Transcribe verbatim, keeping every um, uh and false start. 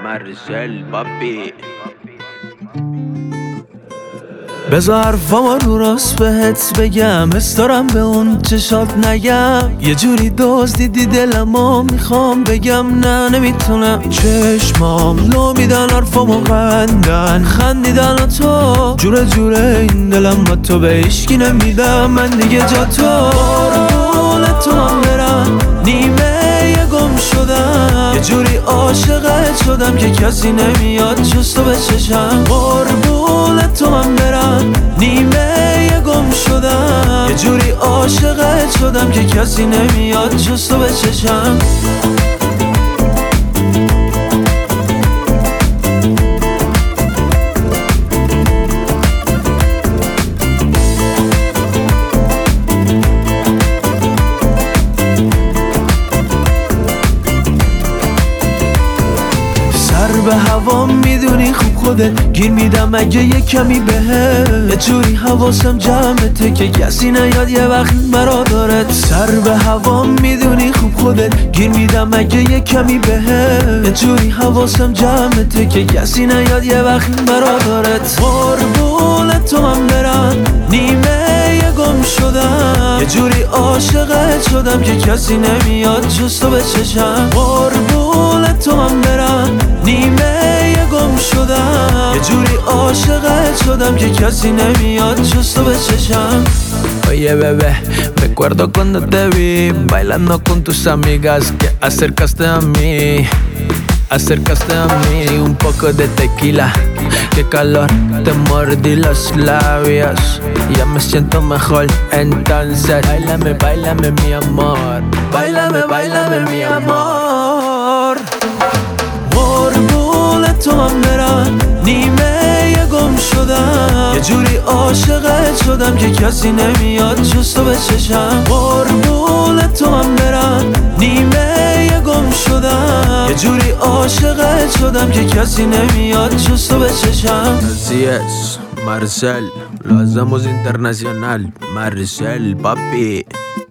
Marcel, papi. بذار حرفامو رو راست بهت بگم، حس دارم به اون چشات نگم. یه جوری دزدیدی دلمو میخوام بگم نه نمیتونم. چشمام لو میدن حرفامو قندن خندیدن تو جوره جوره این دلم با تو به هیشکی نمیدم. من دیگه جا تو قربون تو هم برم نیمه یه گم شدم. یه جوری عاشقت شدم که کسی نمیاد جز تو به چشم. قربون تو هم برم نیمه یه گم شدم. یه جوری عاشقت شدم که کسی نمیاد جز تو به چشم. به هوا میدونی خوب خودت گیر میدم اگه یه کمی بهت. یه جوری حواسم جمعته که کسی نیاد یه وقت مرا دارد. سر به هوا میدونی خوب خودت گیر میدم اگه یه کمی بهت. یه جوری حواسم جمعته که کسی نیاد یه وقت مرا دارد. قربون تو هم برم نیمه یه گم شدم. یه جوری عاشقت شدم که کسی نمیاد جز تو به چشم. قربون تو هم برم نیمه یه گم شدم. یه جوری عاشقت شدم که کسی نمیاد جز تو به چشم. Oye bebé, recuerdo cuando te vi bailando con tus amigas que acercaste a mí, acercaste a mí. Un poco de tequila, qué calor, te mordí los labios. Ya me siento mejor, entonces bailame, bailame mi amor. Bailame, bailame mi amor. قربون تو هم برم نیمه یه گم شدم. یه جوری عاشقت شدم که کسی نمیاد جز تو به چشم. قربون تو هم برم نیمه یه گم شدم. یه جوری عاشقت شدم که کسی نمیاد جز تو به چشم. Así es, Marcel, lo hacemos internacional. Marcel, papi.